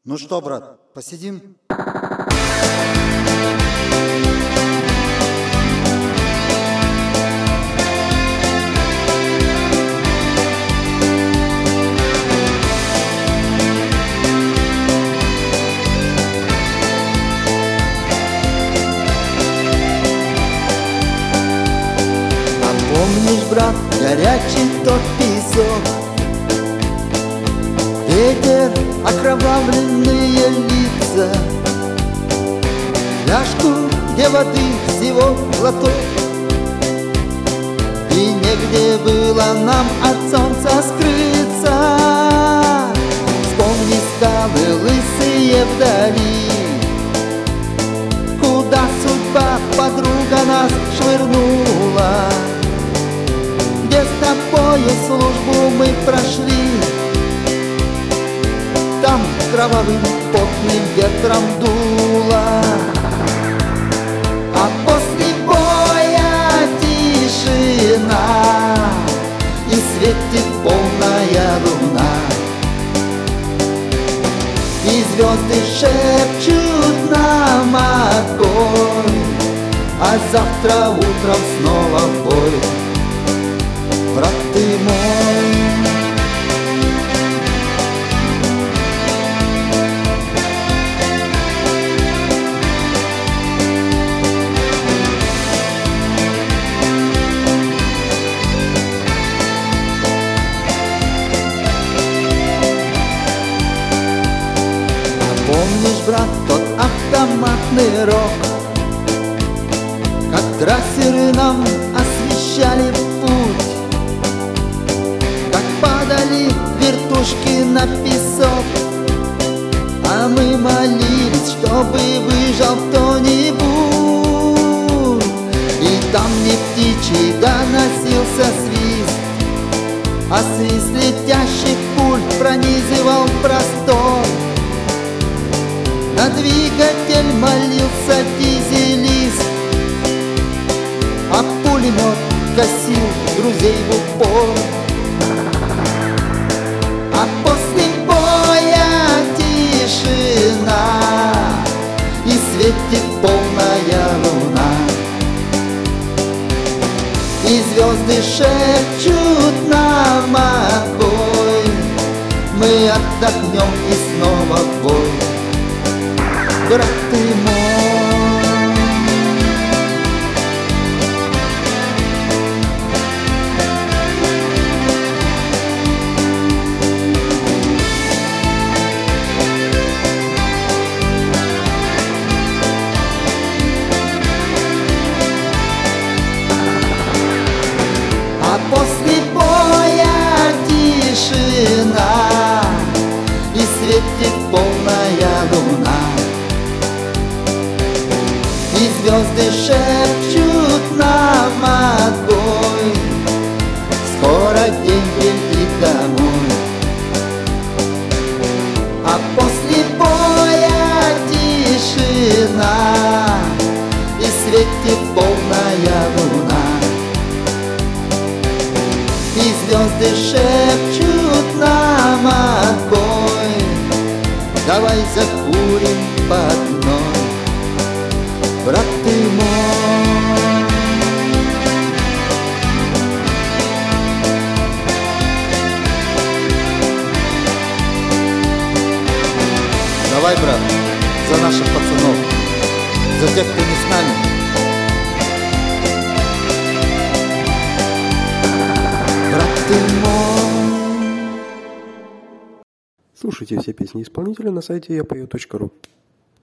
Ну что, брат, посидим? А помнишь, брат, горячий тот песок, ветер, окровавленные лица, фляжку, где воды всего глоток, и негде было нам от солнца скрыться. Вспомни скалы лысые вдали, куда судьба, подруга, нас швырнула, где с тобою службу мы прошли. Там кровавым потным ветром дуло, а после боя тишина, и светит полная луна, и звезды шепчут нам огонь, а завтра утром снова в бой, брат ты мой. Помнишь, брат, тот автоматный рок, как трассеры нам освещали путь, как падали вертушки на песок, а мы молились, чтобы выжил кто-нибудь. И там не птичий доносился свист, а свист летящих пуль пронизывал простор. На двигатель молился дизелист, а пулемет косил друзей в упор. А после боя тишина, и светит полная луна, и звезды шепчут нам огонь. Мы отдохнем и снова в бой, брат ты мой. А после боя тишина, и светит полная луна, и звезды шепчут нам огонь. Скоро день придет домой. А после боя тишина, и светит полная луна, и звезды шепчут нам огонь. Давай закурим по одной, брат ты мой. Давай, брат, за наших пацанов, за тех, кто не с нами. Брат ты мой. Слушайте все песни исполнителя на сайте yapою.ru.